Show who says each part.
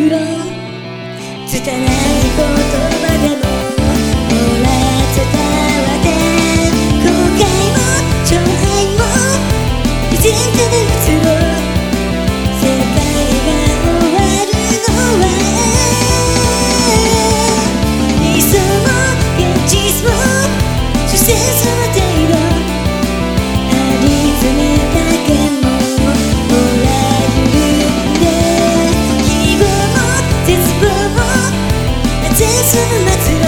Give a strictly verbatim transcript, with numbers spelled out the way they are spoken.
Speaker 1: ろ拙い言葉でもほら伝わって後悔も障害もいつかで移ろう世界が終わるのは理想も現実も所詮その程度張り詰めた剣もほら緩んで希望も絶望も夏休む祭り